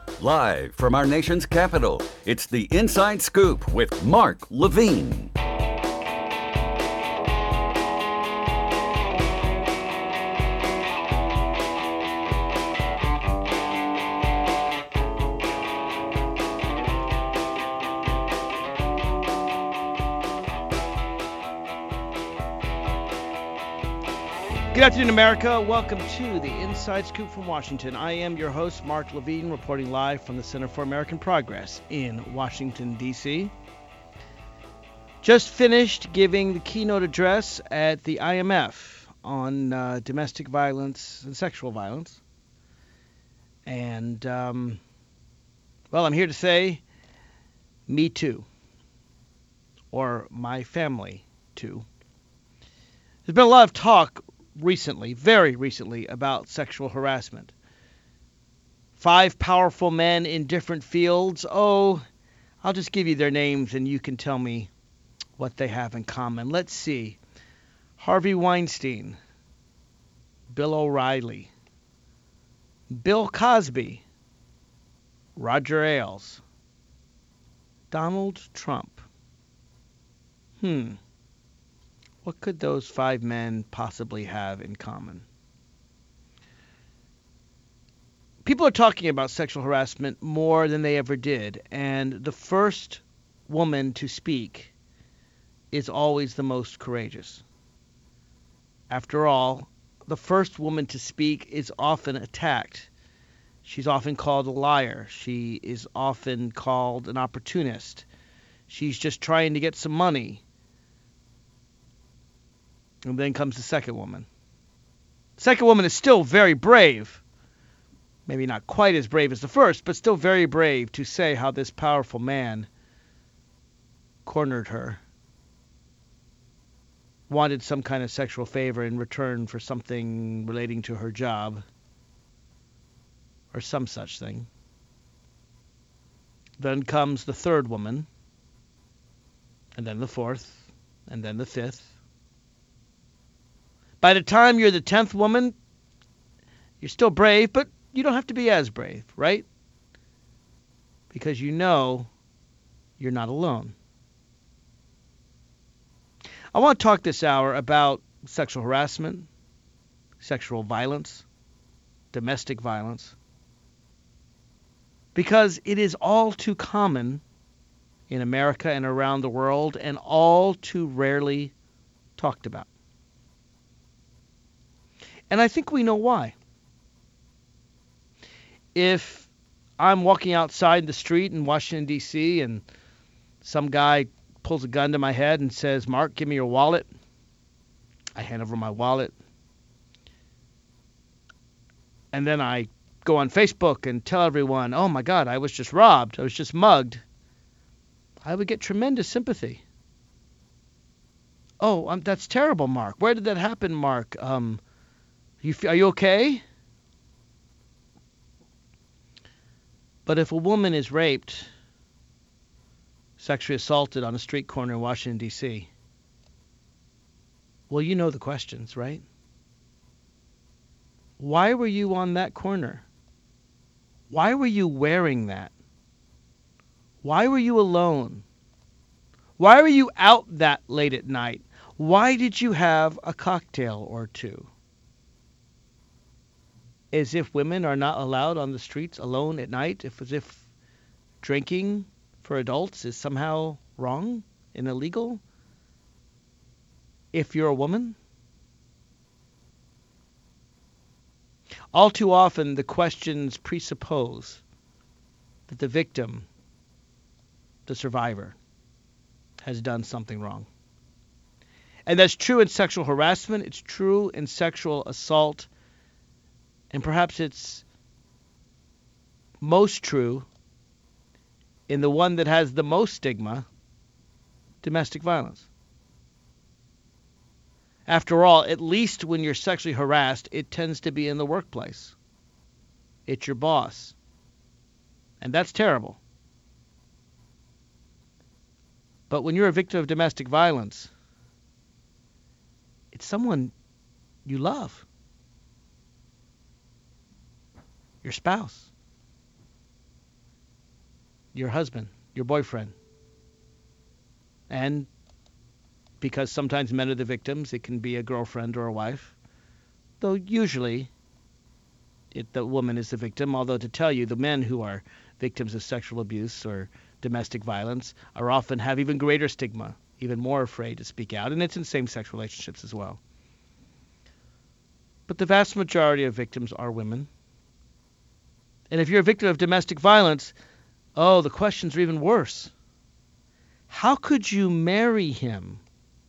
Live from our nation's capital, it's the Inside Scoop with Mark Levine. Good afternoon, America. Welcome to the Inside Scoop from Washington. I am your host, Mark Levine, reporting live from the Center for American Progress in Washington, D.C. Just finished giving the keynote address at the IMF on domestic violence and sexual violence. And, I'm here to say, me too. Or my family too. There's been a lot of talk recently, very recently, about sexual harassment. 5 powerful men in different fields. Oh, I'll just give you their names and you can tell me what they have in common. Let's see. Harvey Weinstein, Bill O'Reilly, Bill Cosby, Roger Ailes, Donald Trump. What could those 5 men possibly have in common? People are talking about sexual harassment more than they ever did, and the first woman to speak is always the most courageous. After all, the first woman to speak is often attacked. She's often called a liar. She is often called an opportunist. She's just trying to get some money. And then comes the second woman. The second woman is still very brave. Maybe not quite as brave as the first, but still very brave to say how this powerful man cornered her, wanted some kind of sexual favor in return for something relating to her job, or some such thing. Then comes the third woman, and then the fourth, and then the fifth. By the time you're the 10th woman, you're still brave, but you don't have to be as brave, right? Because you know you're not alone. I want to talk this hour about sexual harassment, sexual violence, domestic violence, because it is all too common in America and around the world and all too rarely talked about. And I think we know why. If I'm walking outside the street in Washington, D.C., and some guy pulls a gun to my head and says, "Mark, give me your wallet," I hand over my wallet. And then I go on Facebook and tell everyone, "Oh my God, I was just robbed. I was just mugged." I would get tremendous sympathy. "Oh, that's terrible, Mark. Where did that happen, Mark? Are you okay?" But if a woman is raped, sexually assaulted on a street corner in Washington, D.C., well, you know the questions, right? Why were you on that corner? Why were you wearing that? Why were you alone? Why were you out that late at night? Why did you have a cocktail or two? As if women are not allowed on the streets alone at night, as if drinking for adults is somehow wrong and illegal if you're a woman. All too often, the questions presuppose that the victim, the survivor, has done something wrong. And that's true in sexual harassment. It's true in sexual assault. And perhaps it's most true in the one that has the most stigma, domestic violence. After all, at least when you're sexually harassed, it tends to be in the workplace. It's your boss. And that's terrible. But when you're a victim of domestic violence, it's someone you love. Your spouse. your husband, your boyfriend. And because sometimes men are the victims, it can be a girlfriend or a wife. Though usually the woman is the victim, although to tell you, the men who are victims of sexual abuse or domestic violence are often have even greater stigma, even more afraid to speak out, and it's in same-sex relationships as well. But the vast majority of victims are women. And if you're a victim of domestic violence, oh, the questions are even worse. How could you marry him?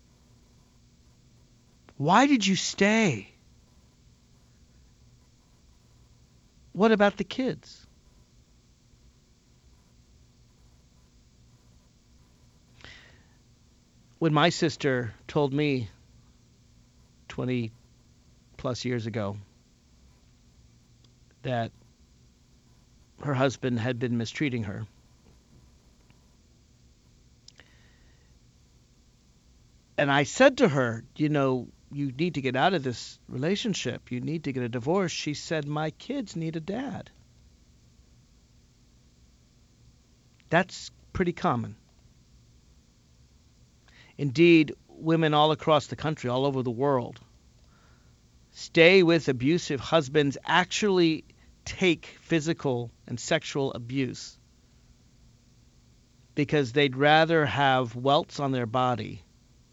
Why did you stay? What about the kids? When my sister told me 20 plus years ago that her husband had been mistreating her, and I said to her, you need to get out of this relationship. You need to get a divorce. She said, my kids need a dad. That's pretty common. Indeed, women all across the country, all over the world, stay with abusive husbands, actually take physical and sexual abuse because they'd rather have welts on their body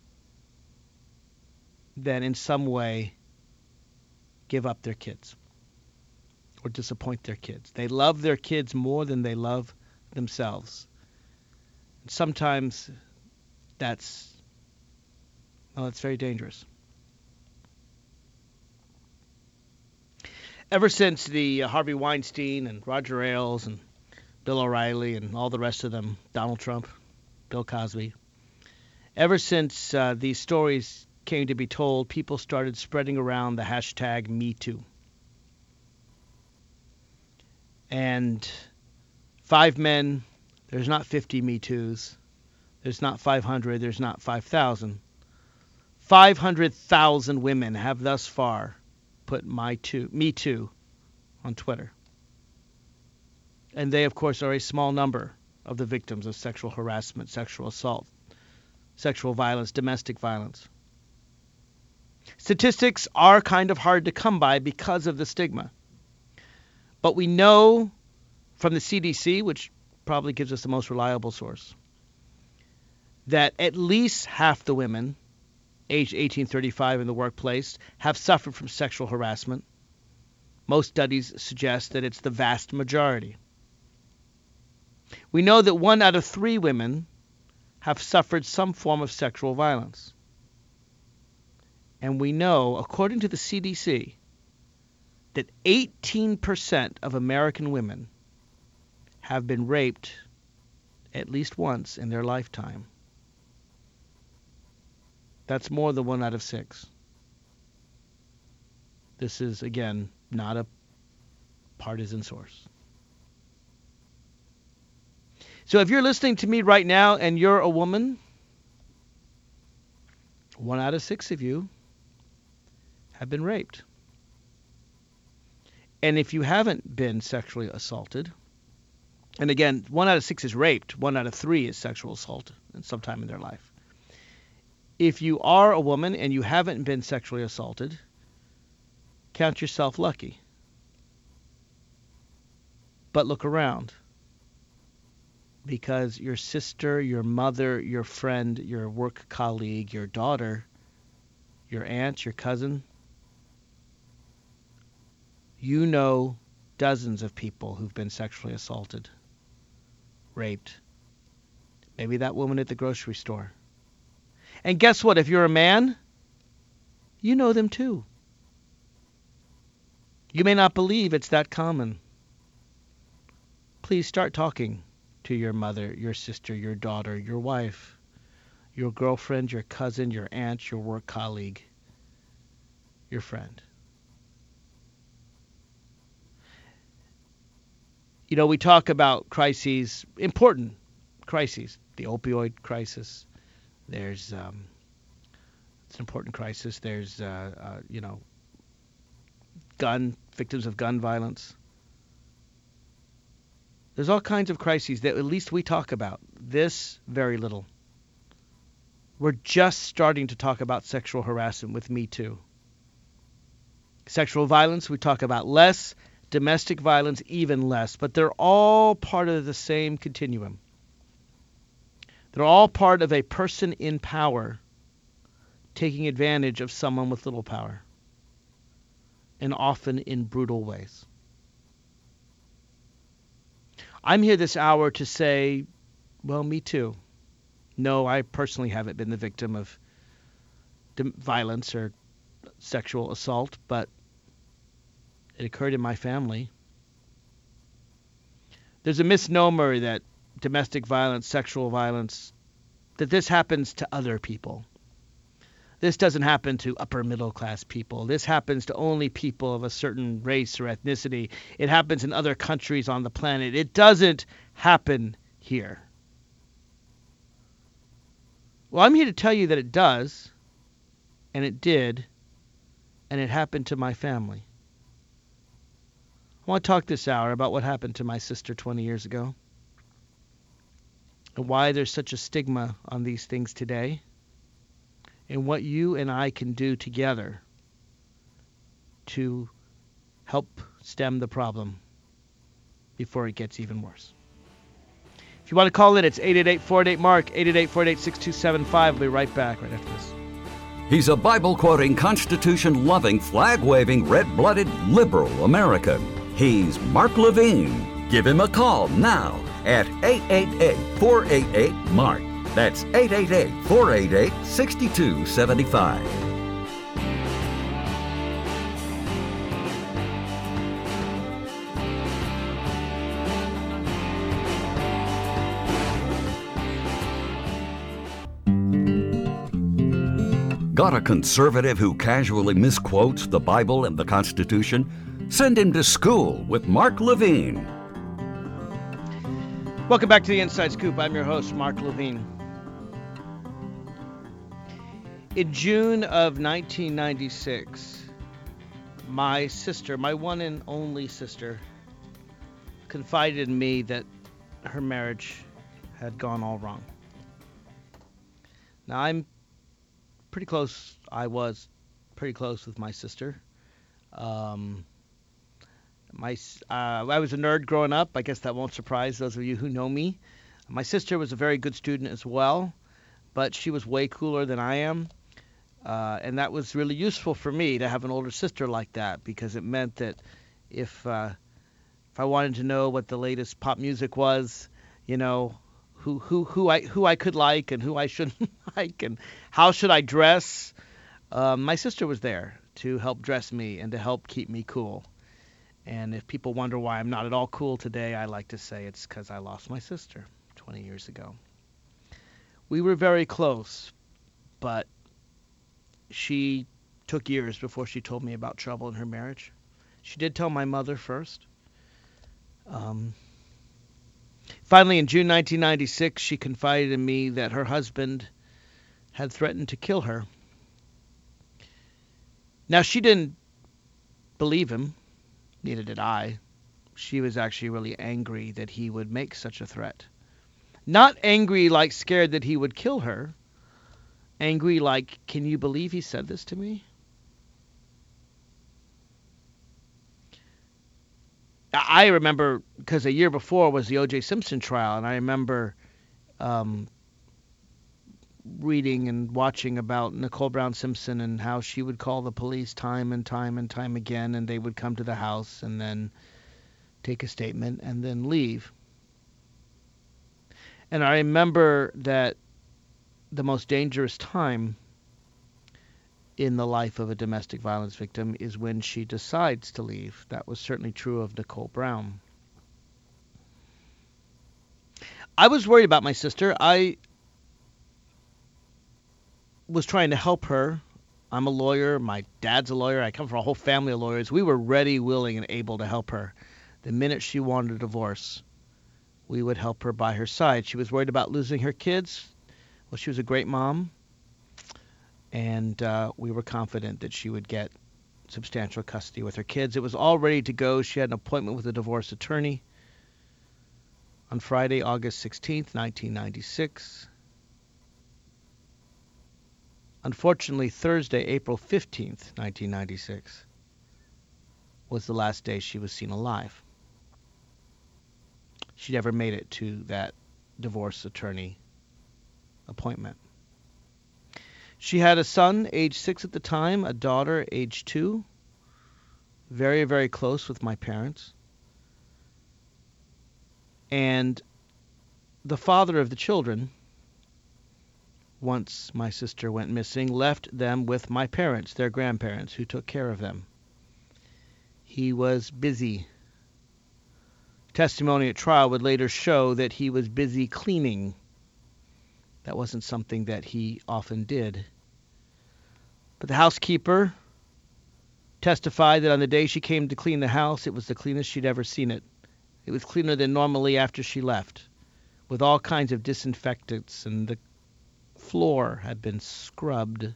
than in some way give up their kids or disappoint their kids. They love their kids more than they love themselves. And sometimes that's very dangerous. Ever since the Harvey Weinstein and Roger Ailes and Bill O'Reilly and all the rest of them, Donald Trump, Bill Cosby, ever since these stories came to be told, people started spreading around the hashtag #MeToo. And 5 men, there's not 50 #MeToos. There's not 500. There's not 5,000. 500,000 women have thus far put #MeToo on Twitter. And they, of course, are a small number of the victims of sexual harassment, sexual assault, sexual violence, domestic violence. Statistics are kind of hard to come by because of the stigma. But we know from the CDC, which probably gives us the most reliable source, that at least half the women aged 18-35 in the workplace have suffered from sexual harassment. Most studies suggest that it's the vast majority. We know that 1 out of 3 women have suffered some form of sexual violence. And we know, according to the CDC, that 18% of American women have been raped at least once in their lifetime. That's more than 1 out of 6. This is, again, not a partisan source. So if you're listening to me right now and you're a woman, 1 out of 6 of you have been raped. And if you haven't been sexually assaulted, and again, 1 out of 6 is raped, 1 out of 3 is sexual assault at some time in their life. If you are a woman and you haven't been sexually assaulted, count yourself lucky. But look around, because your sister, your mother, your friend, your work colleague, your daughter, your aunt, your cousin, you know dozens of people who've been sexually assaulted, raped. Maybe that woman at the grocery store. And guess what? If you're a man, you know them too. You may not believe it's that common. Please start talking to your mother, your sister, your daughter, your wife, your girlfriend, your cousin, your aunt, your work colleague, your friend. We talk about crises, important crises, the opioid crisis. There's it's an important crisis. There's victims of gun violence. There's all kinds of crises that at least we talk about. This, very little. We're just starting to talk about sexual harassment with Me Too. Sexual violence, we talk about less. Domestic violence, even less. But they're all part of the same continuum. They're all part of a person in power taking advantage of someone with little power, and often in brutal ways. I'm here this hour to say, well, me too. No, I personally haven't been the victim of violence or sexual assault, but it occurred in my family. There's a misnomer that domestic violence, sexual violence, that this happens to other people. This doesn't happen to upper middle class people. This happens to only people of a certain race or ethnicity. It happens in other countries on the planet. It doesn't happen here. Well, I'm here to tell you that it does, and it did, and it happened to my family. I want to talk this hour about what happened to my sister 20 years ago, and why there's such a stigma on these things today, and what you and I can do together to help stem the problem before it gets even worse. If you want to call in, it's 888-48-MARK, 888-48-6275. We'll be right back right after this. He's a Bible-quoting, Constitution-loving, flag-waving, red-blooded, liberal American. He's Mark Levine. Give him a call now at 888-488-MARK. That's 888-488-6275. Got a conservative who casually misquotes the Bible and the Constitution? Send him to school with Mark Levine. Welcome back to the Inside Scoop. I'm your host, Mark Levine. In June of 1996, my sister, my one and only sister, confided in me that her marriage had gone all wrong. Now, I was pretty close with my sister. I was a nerd growing up. I guess that won't surprise those of you who know me. My sister was a very good student as well, but she was way cooler than I am. And that was really useful for me to have an older sister like that, because it meant that if I wanted to know what the latest pop music was, you know, who I could like and who I shouldn't like, and how should I dress, my sister was there to help dress me and to help keep me cool. And if people wonder why I'm not at all cool today, I like to say it's because I lost my sister 20 years ago. We were very close, but she took years before she told me about trouble in her marriage. She did tell my mother first. Finally, in June 1996, she confided in me that her husband had threatened to kill her. Now, she didn't believe him. Neither did I. She was actually really angry that he would make such a threat. Not angry like scared that he would kill her. Angry like, can you believe he said this to me? I remember, because a year before was the O.J. Simpson trial, and I remember reading and watching about Nicole Brown Simpson and how she would call the police time and time and time again, and they would come to the house and then take a statement and then leave. And I remember that the most dangerous time in the life of a domestic violence victim is when she decides to leave. That was certainly true of Nicole Brown. I was worried about my sister. I was trying to help her. I'm a lawyer. My dad's a lawyer. I come from a whole family of lawyers. We were ready, willing, and able to help her. The minute she wanted a divorce, we would help her by her side. She was worried about losing her kids. Well, she was a great mom. And we were confident that she would get substantial custody with her kids. It was all ready to go. She had an appointment with a divorce attorney. on Friday, August 16th, 1996. Unfortunately, Thursday, April 15th, 1996, was the last day she was seen alive. She never made it to that divorce attorney appointment. She had a son, age 6 at the time, a daughter, age 2, very, very close with my parents. And the father of the children, once my sister went missing, left them with my parents, their grandparents, who took care of them. He was busy. Testimony at trial would later show that he was busy cleaning. That wasn't something that he often did. But the housekeeper testified that on the day she came to clean the house, it was the cleanest she'd ever seen it. It was cleaner than normally after she left, with all kinds of disinfectants, and the floor had been scrubbed.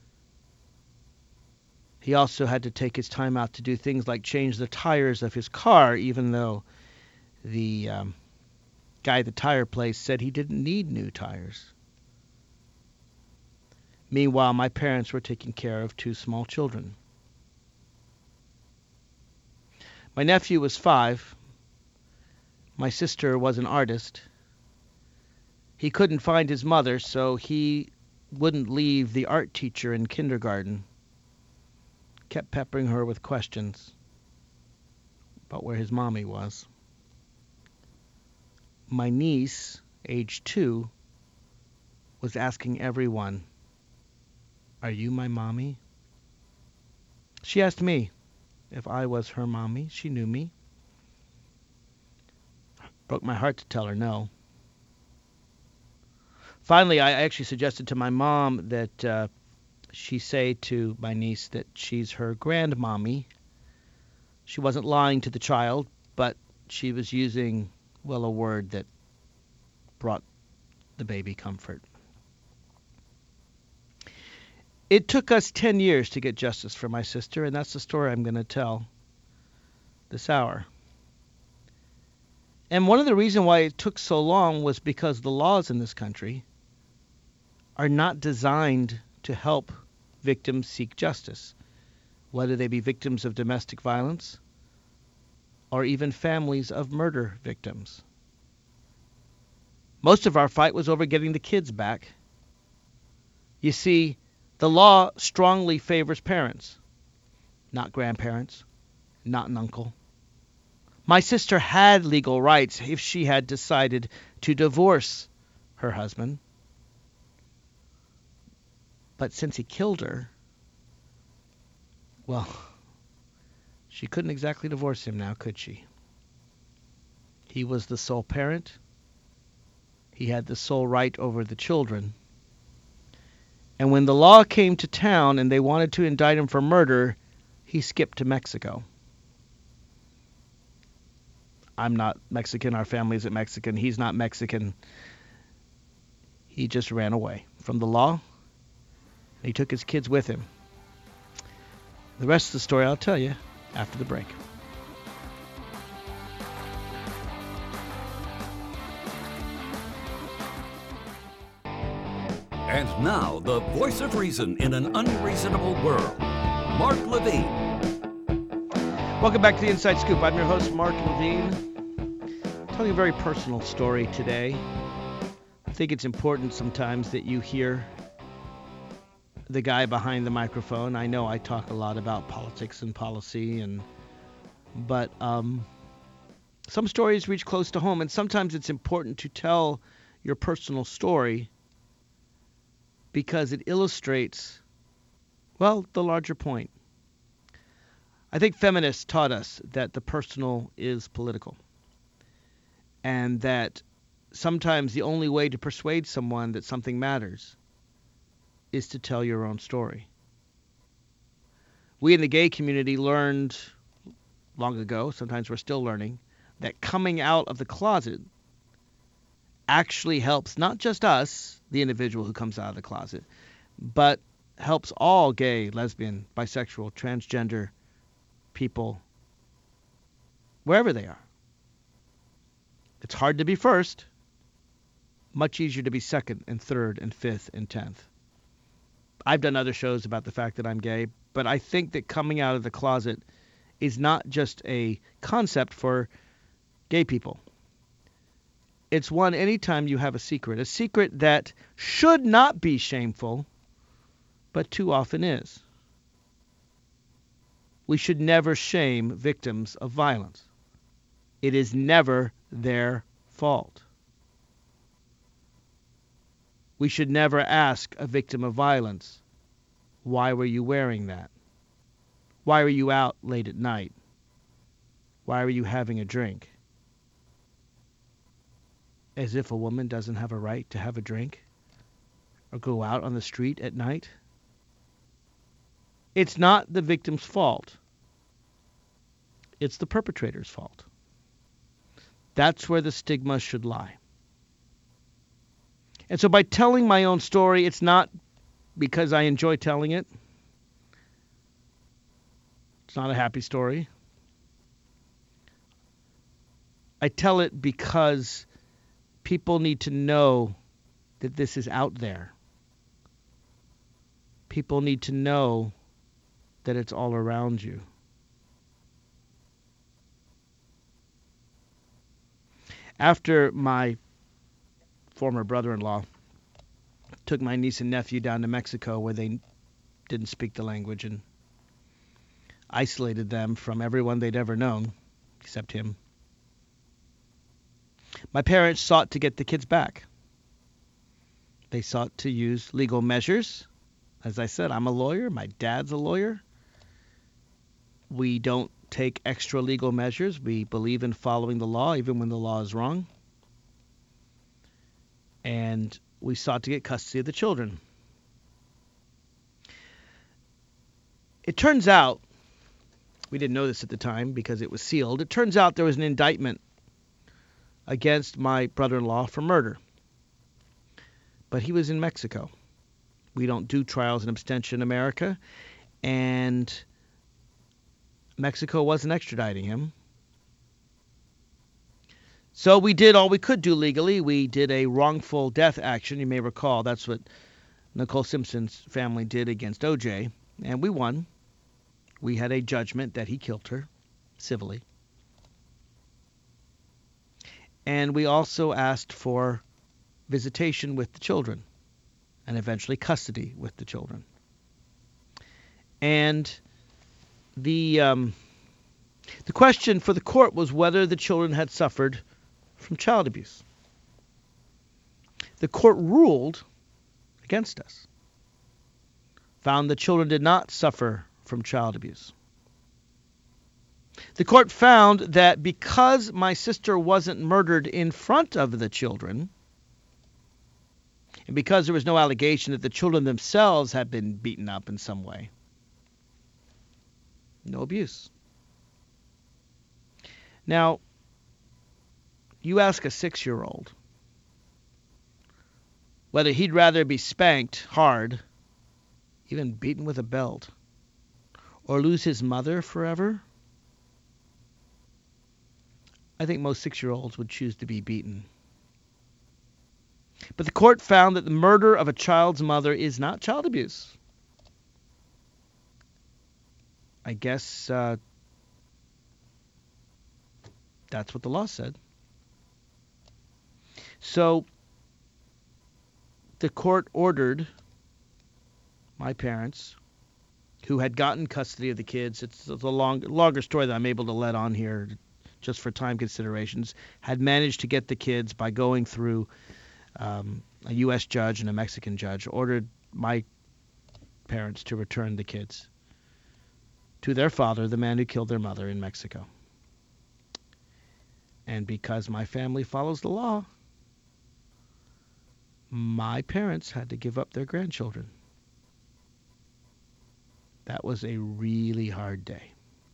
He also had to take his time out to do things like change the tires of his car, even though the guy at the tire place said he didn't need new tires. Meanwhile, my parents were taking care of 2 small children. My nephew was 5. My sister was an artist. He couldn't find his mother, so he wouldn't leave the art teacher in kindergarten. Kept peppering her with questions about where his mommy was. My niece, age 2, was asking everyone, "Are you my mommy?" She asked me if I was her mommy. She knew me. Broke my heart to tell her no. Finally, I actually suggested to my mom that she say to my niece that she's her grandmommy. She wasn't lying to the child, but she was using, well, a word that brought the baby comfort. It took us 10 years to get justice for my sister, and that's the story I'm going to tell this hour. And one of the reasons why it took so long was because the laws in this country are not designed to help victims seek justice, whether they be victims of domestic violence or even families of murder victims. Most of our fight was over getting the kids back. You see, the law strongly favors parents, not grandparents, not an uncle. My sister had legal rights if she had decided to divorce her husband. But since he killed her, well, she couldn't exactly divorce him now, could she? He was the sole parent. He had the sole right over the children. And when the law came to town and they wanted to indict him for murder, he skipped to Mexico. I'm not Mexican. Our family isn't Mexican. He's not Mexican. He just ran away from the law. And he took his kids with him. The rest of the story I'll tell you after the break. And now, the voice of reason in an unreasonable world, Mark Levine. Welcome back to the Inside Scoop. I'm your host, Mark Levine. I'm telling a very personal story today. I think it's important sometimes that you hear the guy behind the microphone. I know I talk a lot about politics and policy, but some stories reach close to home, and sometimes it's important to tell your personal story because it illustrates, well, the larger point. I think feminists taught us that the personal is political, and that sometimes the only way to persuade someone that something matters is to tell your own story. We in the gay community learned long ago, sometimes we're still learning, that coming out of the closet actually helps not just us, the individual who comes out of the closet, but helps all gay, lesbian, bisexual, transgender people, wherever they are. It's hard to be first. Much easier to be second and third and fifth and 10th. I've done other shows about the fact that I'm gay, but I think that coming out of the closet is not just a concept for gay people. It's one anytime you have a secret that should not be shameful, but too often is. We should never shame victims of violence. It is never their fault. We should never ask a victim of violence, why were you wearing that? Why were you out late at night? Why were you having a drink? As if a woman doesn't have a right to have a drink or go out on the street at night. It's not the victim's fault. It's the perpetrator's fault. That's where the stigma should lie. And so by telling my own story, it's not because I enjoy telling it. It's not a happy story. I tell it because people need to know that this is out there. People need to know that it's all around you. After my former brother-in-law took my niece and nephew down to Mexico where they didn't speak the language and isolated them from everyone they'd ever known, except him, my parents sought to get the kids back. They sought to use legal measures. As I said, I'm a lawyer. My dad's a lawyer. We don't take extra legal measures. We believe in following the law, even when the law is wrong. And we sought to get custody of the children. It turns out, we didn't know this at the time because it was sealed, it turns out there was an indictment against my brother-in-law for murder. But he was in Mexico. We don't do trials in absentia in America, and Mexico wasn't extraditing him. So we did all we could do legally. We did a wrongful death action. You may recall that's what Nicole Simpson's family did against O.J., and we won. We had a judgment that he killed her civilly. And we also asked for visitation with the children and eventually custody with the children. And the question for the court was whether the children had suffered from child abuse. The court ruled against us, found the children did not suffer from child abuse. The court found that because my sister wasn't murdered in front of the children, and because there was no allegation that the children themselves had been beaten up in some way, no abuse. Now, you ask a 6-year-old whether he'd rather be spanked hard, even beaten with a belt, or lose his mother forever. I think most 6-year-olds would choose to be beaten. But the court found that the murder of a child's mother is not child abuse. I guess that's what the law said. So the court ordered my parents, who had gotten custody of the kids, it's a longer story that I'm able to let on here just for time considerations, had managed to get the kids by going through a U.S. judge and a Mexican judge, ordered my parents to return the kids to their father, the man who killed their mother in Mexico. And because my family follows the law, my parents had to give up their grandchildren. That was a really hard day.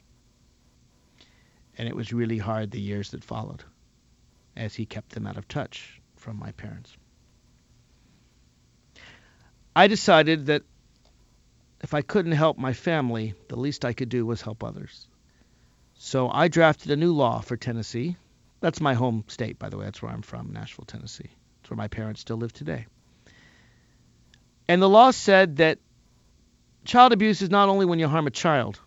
And it was really hard the years that followed, as he kept them out of touch from my parents. I decided that if I couldn't help my family, the least I could do was help others. So I drafted a new law for Tennessee That's my home state, by the way. That's where I'm from, Nashville, Tennessee. It's where my parents still live today. And the law said that child abuse is not only when you harm a child,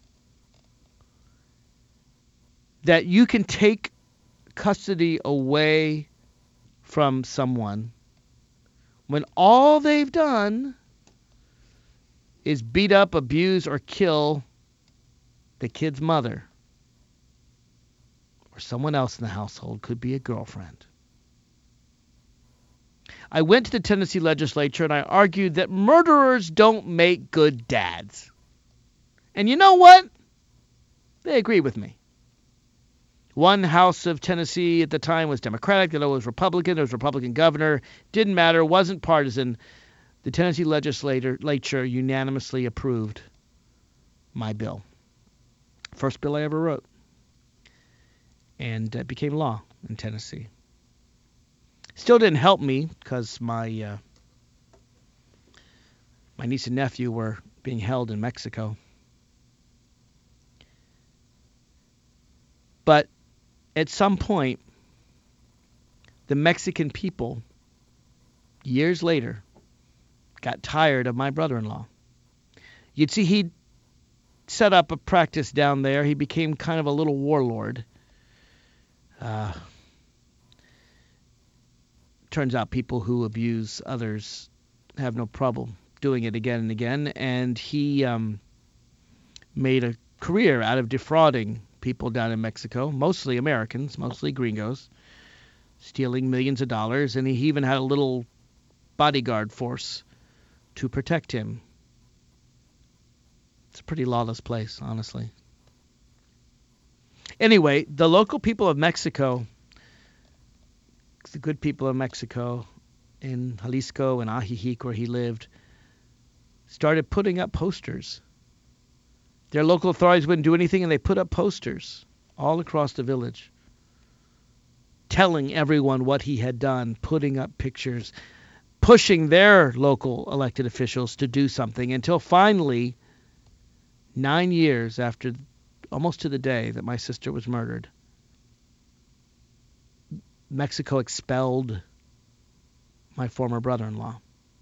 that you can take custody away from someone when all they've done is beat up, abuse, or kill the kid's mother or someone else in the household. Could be a girlfriend. I went to the Tennessee legislature and I argued that murderers don't make good dads. And you know what? They agreed with me. One house of Tennessee at the time was Democratic, the other was Republican. There was a Republican governor. Didn't matter, wasn't partisan. The Tennessee legislature unanimously approved my bill. First bill I ever wrote. And it became law in Tennessee. Still didn't help me because my niece and nephew were being held in Mexico. But at some point, the Mexican people, years later, got tired of my brother-in-law. You'd see he'd set up a practice down there. He became kind of a little warlord. Turns out people who abuse others have no problem doing it again and again. And he made a career out of defrauding people down in Mexico, mostly Americans, mostly gringos, stealing millions of dollars. And he even had a little bodyguard force to protect him. It's a pretty lawless place, honestly. Anyway, the local people of Mexico, the good people of Mexico, in Jalisco and Ajijic, where he lived, started putting up posters. Their local authorities wouldn't do anything, and they put up posters all across the village, telling everyone what he had done, putting up pictures, pushing their local elected officials to do something, until finally, 9 years after, almost to the day that my sister was murdered, Mexico expelled my former brother-in-law.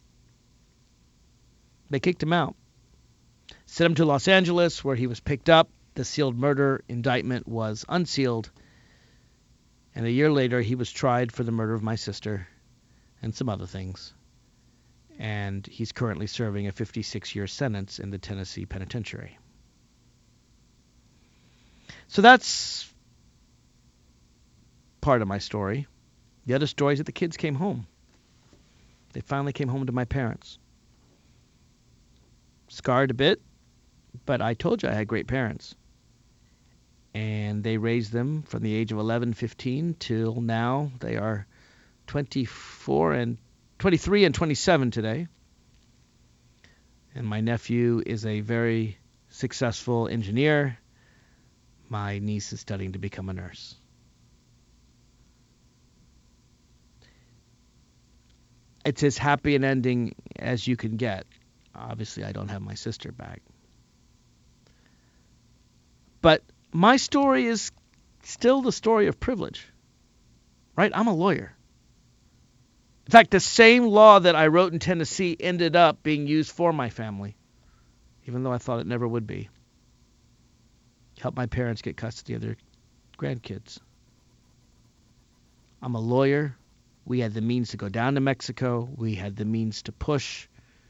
They kicked him out. Sent him to Los Angeles, where he was picked up. The sealed murder indictment was unsealed. And a year later, he was tried for the murder of my sister and some other things. And he's currently serving a 56-year sentence in the Tennessee penitentiary. So that's part of my story. The other story is that the kids came home. They finally came home to my parents. Scarred a bit, but I told you I had great parents. And they raised them from the age of 11, 15 till now. They are 23 and 27 today. And my nephew is a very successful engineer. My niece is studying to become a nurse. It's as happy an ending as you can get. Obviously, I don't have my sister back. But my story is still the story of privilege, right? I'm a lawyer. In fact, the same law that I wrote in Tennessee ended up being used for my family, even though I thought it never would be. Help my parents get custody of their grandkids. I'm a lawyer. We had the means to go down to Mexico. We had the means to push.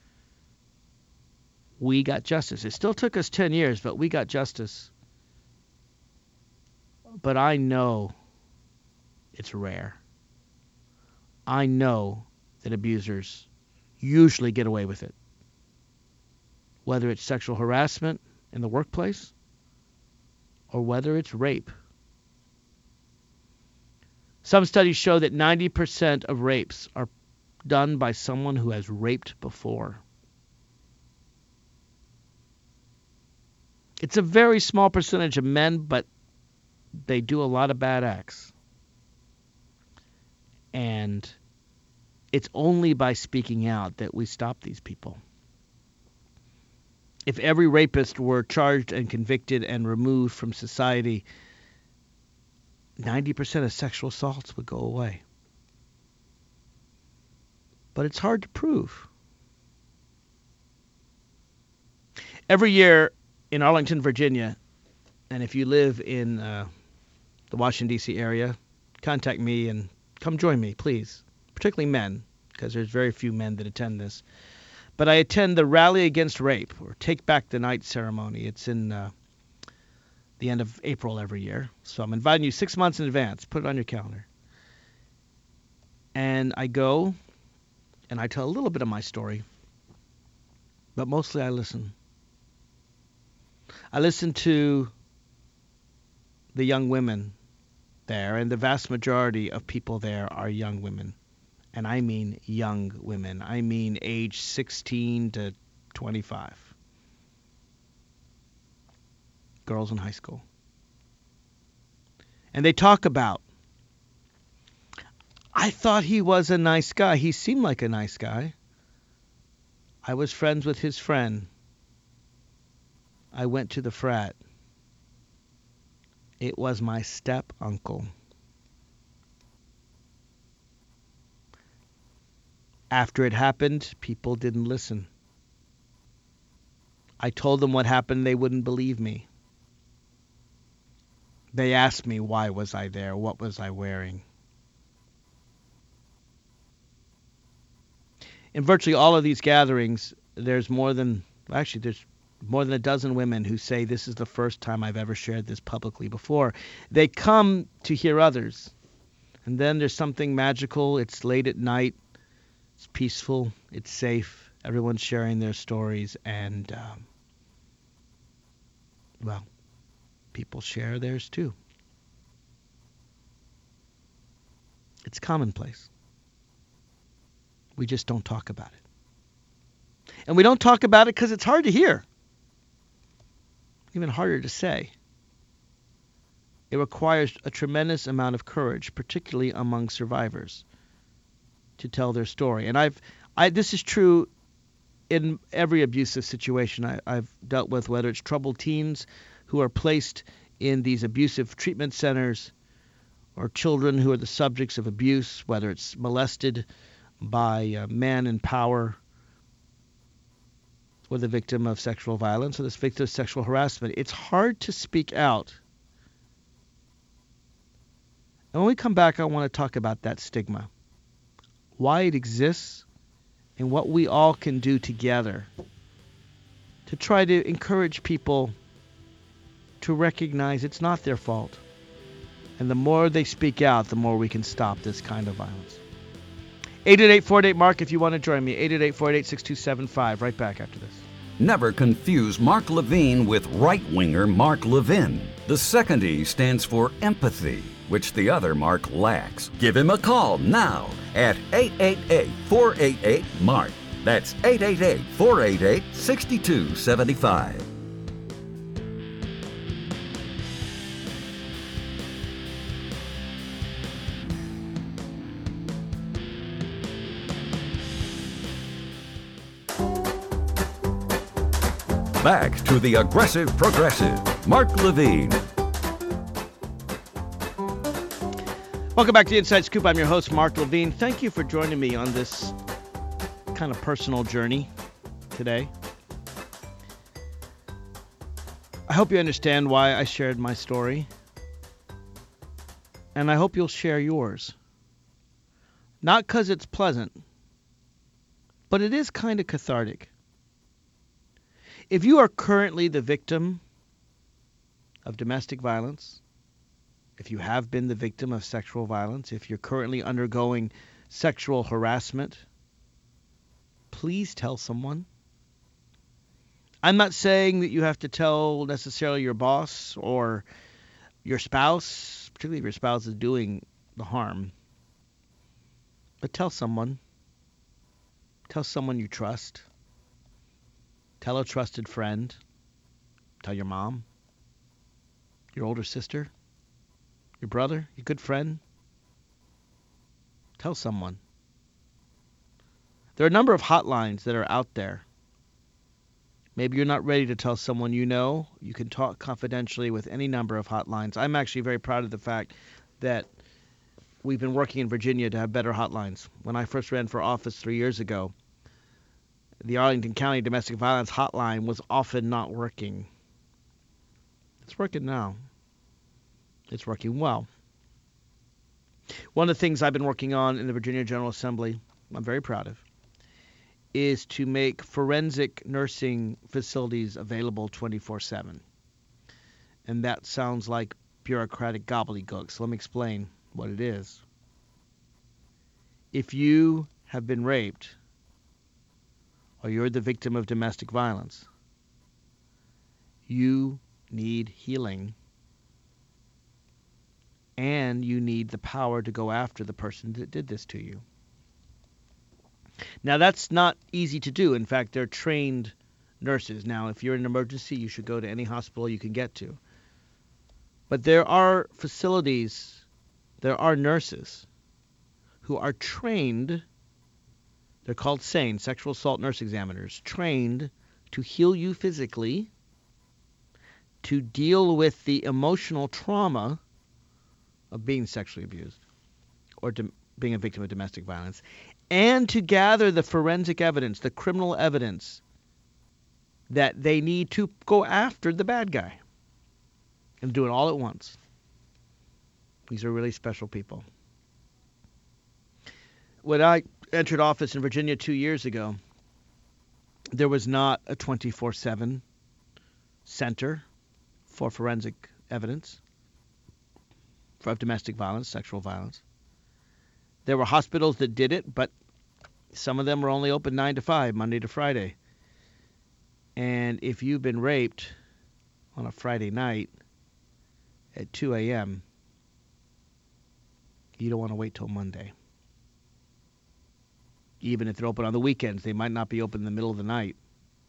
We got justice. It still took us 10 years, but we got justice. But I know it's rare. I know that abusers usually get away with it. Whether it's sexual harassment in the workplace or whether it's rape. Some studies show that 90% of rapes are done by someone who has raped before. It's a very small percentage of men, but they do a lot of bad acts. And it's only by speaking out that we stop these people. If every rapist were charged and convicted and removed from society, 90% of sexual assaults would go away. But it's hard to prove. Every year in Arlington, Virginia, and if you live in the Washington, D.C. area, contact me and come join me, please. Particularly men, because there's very few men that attend this. But I attend the Rally Against Rape, or Take Back the Night ceremony. It's in the end of April every year. So I'm inviting you 6 months in advance. Put it on your calendar. And I go, and I tell a little bit of my story. But mostly I listen. I listen to the young women there, and the vast majority of people there are young women. And I mean young women. I mean age 16 to 25. Girls in high school. And they talk about, I thought he was a nice guy. He seemed like a nice guy. I was friends with his friend. I went to the frat. It was my step-uncle. After it happened, people didn't listen. I told them what happened, they wouldn't believe me. They asked me, why was I there? What was I wearing? In virtually all of these gatherings, there's more than a dozen women who say this is the first time I've ever shared this publicly before. They come to hear others. And then there's something magical. It's late at night. It's peaceful. It's safe. Everyone's sharing their stories. And, people share theirs too. It's commonplace. We just don't talk about it. And we don't talk about it because it's hard to hear. Even harder to say. It requires a tremendous amount of courage, particularly among survivors, to tell their story. And this is true in every abusive situation I've dealt with, whether it's troubled teens who are placed in these abusive treatment centers, or children who are the subjects of abuse, whether it's molested by men in power, or the victim of sexual violence, or the victim of sexual harassment. It's hard to speak out. And when we come back, I want to talk about that stigma, why it exists, and what we all can do together to try to encourage people to recognize it's not their fault. And the more they speak out, the more we can stop this kind of violence. 888-488-MARK if you want to join me. 888-488-6275. Right back after this. Never confuse Mark Levine with right-winger Mark Levin. The second E stands for empathy, which the other Mark lacks. Give him a call now at 888-488-MARK. That's 888-488-6275. Back to the Aggressive Progressive, Mark Levine. Welcome back to the Inside Scoop. I'm your host, Mark Levine. Thank you for joining me on this kind of personal journey today. I hope you understand why I shared my story. And I hope you'll share yours. Not because it's pleasant, but it is kind of cathartic. If you are currently the victim of domestic violence, if you have been the victim of sexual violence, if you're currently undergoing sexual harassment, please tell someone. I'm not saying that you have to tell necessarily your boss or your spouse, particularly if your spouse is doing the harm, but tell someone. Tell someone you trust. Tell a trusted friend. Tell your mom, your older sister, your brother, your good friend. Tell someone. There are a number of hotlines that are out there. Maybe you're not ready to tell someone you know. You can talk confidentially with any number of hotlines. I'm actually very proud of the fact that we've been working in Virginia to have better hotlines. When I first ran for office 3 years ago, the Arlington County Domestic Violence Hotline was often not working. It's working now. It's working well. One of the things I've been working on in the Virginia General Assembly, I'm very proud of, is to make forensic nursing facilities available 24/7. And that sounds like bureaucratic gobbledygook, so let me explain what it is. If you have been raped, or you're the victim of domestic violence, you need healing, and you need the power to go after the person that did this to you. Now, that's not easy to do. In fact, they're trained nurses. Now, if you're in an emergency, you should go to any hospital you can get to. But there are facilities, there are nurses who are trained, they're called SANE, sexual assault nurse examiners, trained to heal you physically, to deal with the emotional trauma of being sexually abused or being a victim of domestic violence, and to gather the forensic evidence, the criminal evidence that they need to go after the bad guy, and do it all at once. These are really special people. When I entered office in Virginia 2 years ago, there was not a 24/7 center for forensic evidence for domestic violence, sexual violence. There were hospitals that did it, but some of them were only open 9 to 5, Monday to Friday. And if you've been raped on a Friday night at 2 a.m., you don't want to wait till Monday. Even if they're open on the weekends, they might not be open in the middle of the night.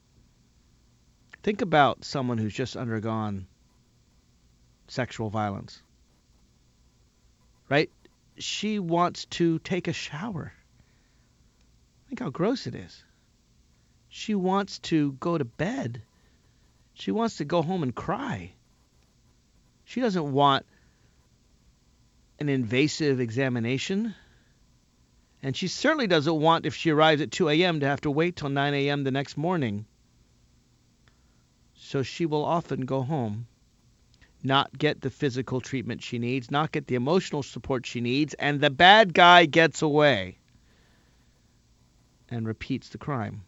Think about someone who's just undergone sexual violence, right? She wants to take a shower. Think how gross it is. She wants to go to bed. She wants to go home and cry. She doesn't want an invasive examination. And she certainly doesn't want, if she arrives at 2 a.m., to have to wait till 9 a.m. the next morning. So she will often go home, not get the physical treatment she needs, not get the emotional support she needs, and the bad guy gets away and repeats the crime.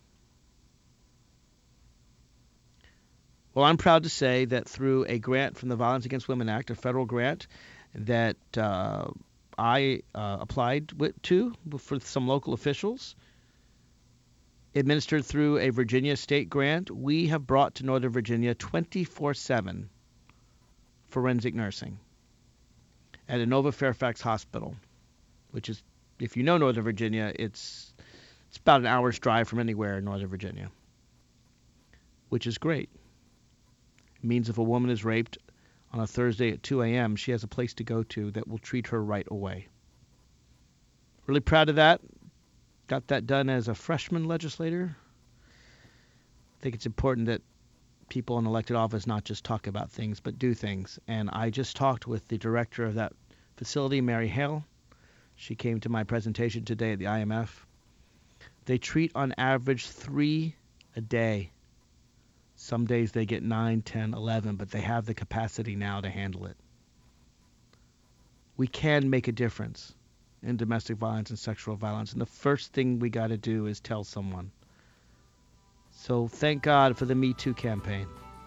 Well, I'm proud to say that through a grant from the Violence Against Women Act, a federal grant that I applied to for some local officials, administered through a Virginia state grant, we have brought to Northern Virginia 24/7 forensic nursing at Inova Fairfax Hospital, which is, if you know Northern Virginia, it's about an hour's drive from anywhere in Northern Virginia, which is great. It means if a woman is raped on a Thursday at 2 a.m., she has a place to go to that will treat her right away. Really proud of that. Got that done as a freshman legislator. I think it's important that people in elected office not just talk about things, but do things. And I just talked with the director of that facility, Mary Hale. She came to my presentation today at the IMF. They treat on average 3 a day. Some days they get 9, 10, 11, but they have the capacity now to handle it. We can make a difference in domestic violence and sexual violence, and the first thing we got to do is tell someone. So thank God for the Me Too campaign.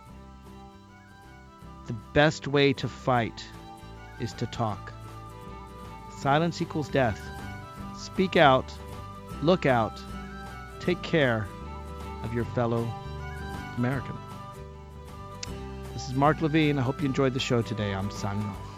The best way to fight is to talk. Silence equals death. Speak out, look out, take care of your fellow American. This is Mark Levine. I hope you enjoyed the show today. I'm signing off.